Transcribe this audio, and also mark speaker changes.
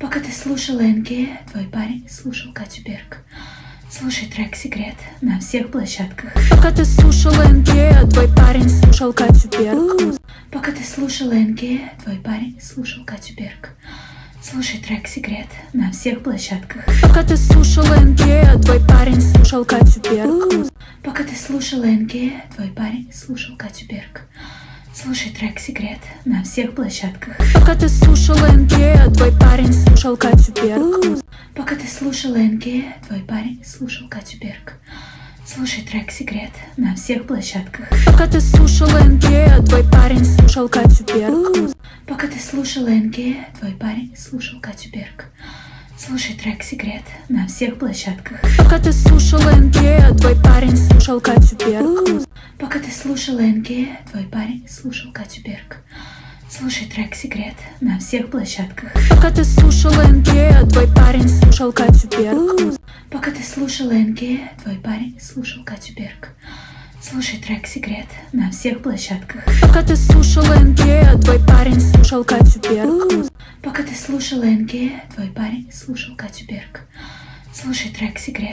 Speaker 1: Пока ты слушал НГ, твой парень слушал Катю Берг. Слушай трек «Секрет» на всех площадках.
Speaker 2: Пока ты слушал НГ, твой парень слушал Катю Берг.
Speaker 1: Пока ты слушал НГ, твой парень слушал Катю Берг. Слушай трек «Секрет» на всех площадках.
Speaker 2: Пока ты слушал НГ, твой парень слушал Катю Берг.
Speaker 1: Пока ты слушал НГ, твой парень слушал Катю Берг. Слушай трек «Секрет» на всех площадках.
Speaker 2: Пока ты слушал НГ, твой парень слушал Катю Берг.
Speaker 1: Пока ты слушал НГ, твой парень слушал Катю Берг. Слушай трек «Секрет» на всех площадках.
Speaker 2: Пока ты слушал НГ, твой парень слушал Катю Берг.
Speaker 1: Пока ты слушал НГ, твой парень слушал Катю Берг. Слушай трек «Секрет» на всех площадках.
Speaker 2: Пока ты слушал НГ, твой парень слушал Катю Берг.
Speaker 1: Пока ты слушал НГ, твой парень слушал Катю Берг. Слушай трек «Секрет» на всех площадках.
Speaker 2: Пока ты слушал НГ, твой парень слушал Катю Берг.
Speaker 1: Пока ты слушал НГ, твой парень слушал Катю Берг. Слушай трек «Секрет» на всех площадках.
Speaker 2: Пока ты слушал НГ, твой парень слушал Катю Берг.
Speaker 1: Пока ты слушал НГ, твой парень слушал Катю Берг. Слушай трек «Секрет»